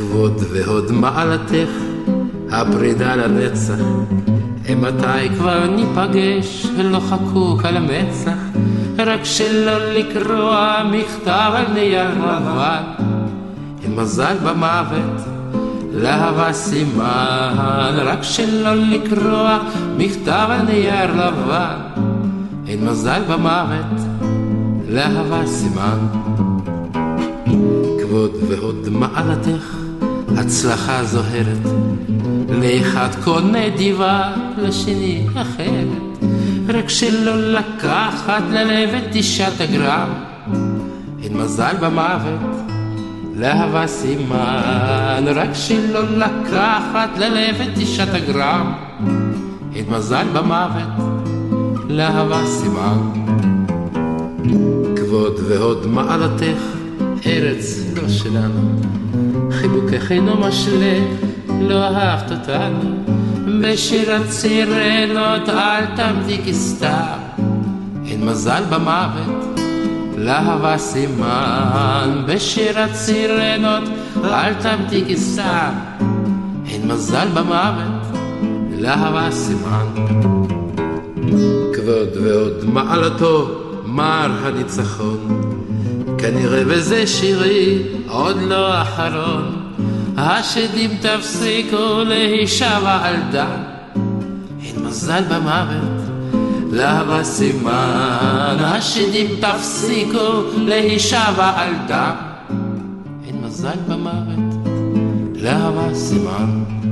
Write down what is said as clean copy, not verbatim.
כבוד והוד מעלתך, הפרידה לנצח, מתי כבר ניפגש, לא חקוק על המצח, רק שלא לקרוע מכתב על נייר לבן. אין מזל במוות, להבה סימן, רק שלא לקרוע מכתב על נייר לבן. אין מזל במוות, להבה סימן. כבוד והוד מעלתך, הצלחה זוהרת, לאחד קונה דיבה, לשני אחרת, רק שלא לקחת ללב את 9 גרם. אין מזל במוות, להבה סימן, רק שלא לקחת ללב את 9 גרם. אין מזל במוות, להבה סימן. כבוד והוד מעלתך, ארץ לא שלנו, חיבוקך אינו משלה, לא אהבת אותנו. בשיר הצירנות אל תמתיקי סתם, אין מזל במוות, להבה סימן. בשיר הצירנות אל תמתיקי סתם, אין מזל במוות, להבה סימן. כבוד ועוד מעלתו, מר הניצחון, כנראה וזה שירי עוד לא אחרון. השדים תפסיקו להישבע על דם, אין מזל במוות, להבה סימן. השדים תפסיקו להישבע על דם, אין מזל במוות, להבה סימן.